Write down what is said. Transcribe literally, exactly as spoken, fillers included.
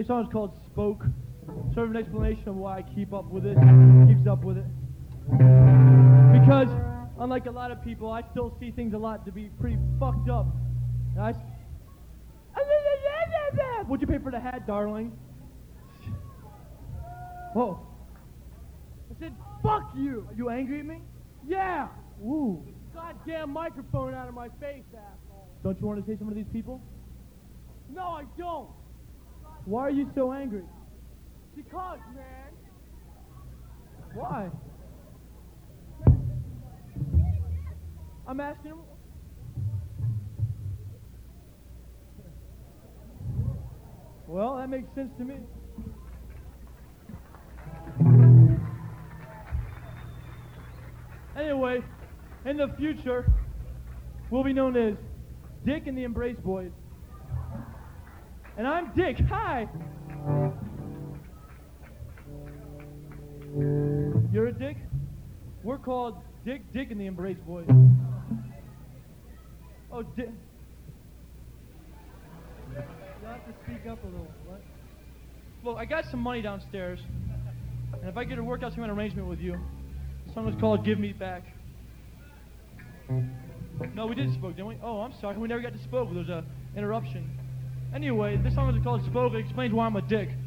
Next song is called Spoke. Sort of an explanation of why I keep up with it, keeps up with it. Because, unlike a lot of people, I still see things a lot to be pretty fucked up. And I... What'd you pay for the hat, darling? Whoa. I said, fuck you! Are you angry at me? Yeah! Ooh. Goddamn microphone out of my face, asshole. Don't you want to say something to these people? No, I don't. Why are you so angry? Because, man. Why? I'm asking him. Well, that makes sense to me. Anyway, in the future, we'll be known as Dick and the Embrace Boys. And I'm Dick. Hi. You're a dick? We're called Dick, Dick and the Embrace Boys. Oh, Dick. You have to speak up a little. What? Look, I got some money downstairs. And if I get to work out some kind of arrangement with you, the song is called Give Me Back. No, we did spoke, didn't we? Oh, I'm sorry. We never got to spoke. There was a interruption. Anyway, this song is called Spoke. It explains why I'm a dick.